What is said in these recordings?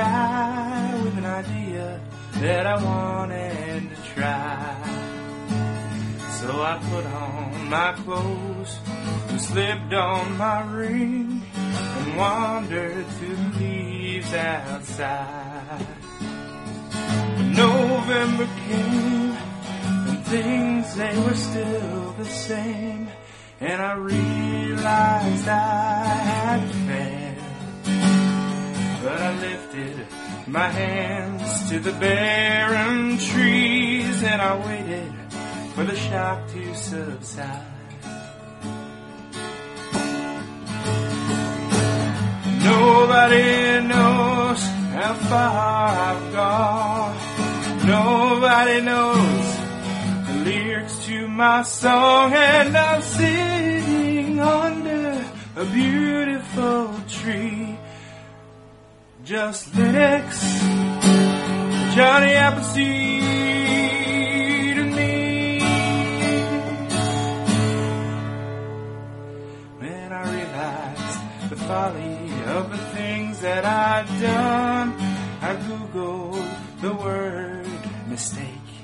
sky with an idea that I wanted to try. So I put on my clothes and slipped on my ring and wandered through the leaves outside. When November came and things, they were still the same, and I realized I had failed. But I lifted my hands to the barren trees and I waited for the shock to subside. Nobody knows how far I've gone. Nobody knows the lyrics to my song, and I'm sitting under a beautiful tree. Just Lennox, Johnny Appleseed, and me. Then I realized the folly of the things that I'd done. I Googled the word mistake.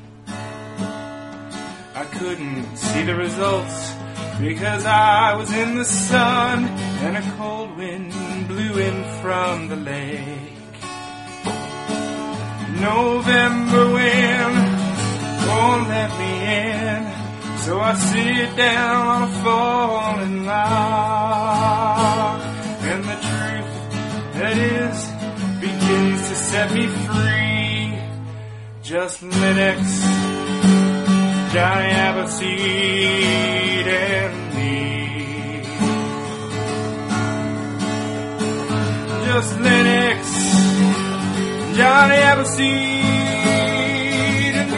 I couldn't see the results because I was in the sun and a cold wind blew in from the lake. November wind won't let me in, so I sit down on a fallen log, and the truth that is begins to set me free. Just Lennox, Johnny Appleseed, and me. Just Lennox, Johnny Appleseed, and me.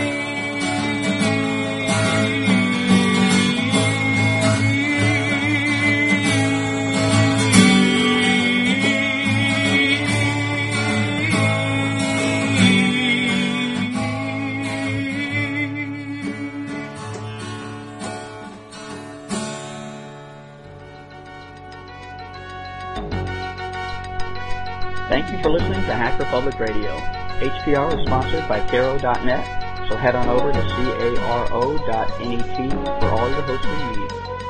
Thank you for listening to Hacker Public Radio. HPR is sponsored by Caro.net, so head on over to caro.net for all your hosting needs.